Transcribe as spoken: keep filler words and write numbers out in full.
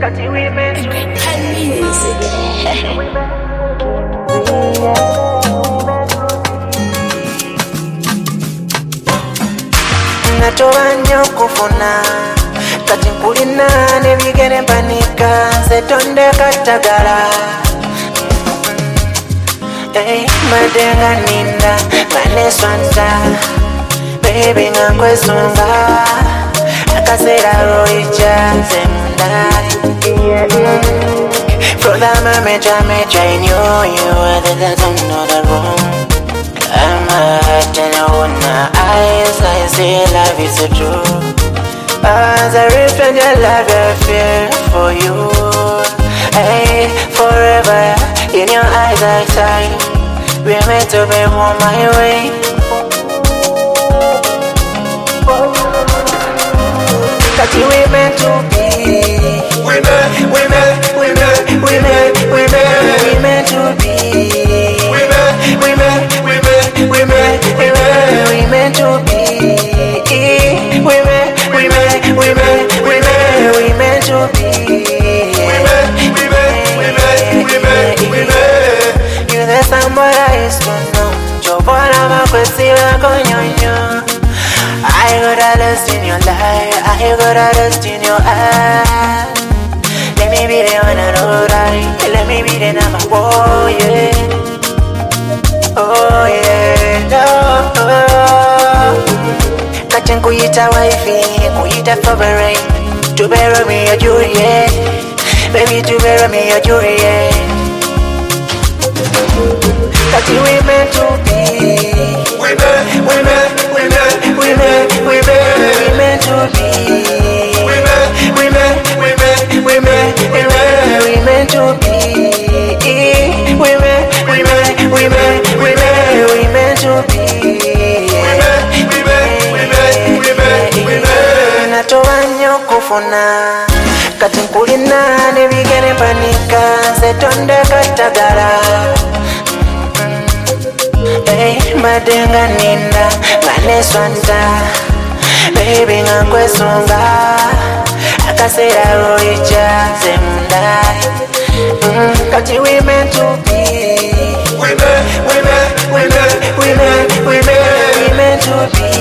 Natobanyo kufuna kati nkulina nebigere mpanika setonde katagala. Hey, madenga ninda maneswanta baby ngankwesunga akasera roicha zemundai. For the moment I met you, I knew you were the that don't know the room. I'm a heart and I own my eyes, I say love is so true. As I reflect your love, I feel for you. Hey, forever in your eyes I sight. We're meant to be on my way. That we meant to be. We meant, we meant, we meant, we meant, we meant, we meant to be. We meant, we meant, we meant, we meant, we meant, we meant to be. We meant, we meant, we meant, we meant, we meant to be. We meant, we meant, we meant, we meant, we meant. You're the somebody I used to know. Jobona makwesiwa konyonyo. I got a lust in your life, I got a lust in your eyes. Let me be the one and all right, let me be the number one, yeah. Oh yeah, no. Kachan kuyita wifey, kuyita favorite. To bury me a Juliet, baby to bury me a Juliet. Kachi we meant to be. We meant, we meant, we meant, we meant, we meant, we meant to be. We meant, we meant, we meant, we meant, we meant, we meant to be. We meant, we meant, we meant, we meant, we meant to be. We meant, we meant, we meant, we meant, we meant. Natobanyo kufuna kati nkulina nebigere mpanika setonde katagala. Hey, madenga ninda maneswanta baby ngankwesunga akasera roicha zemundai. Mm, kati we meant to be. We meant, we meant, we meant, we meant, we meant, we meant to be.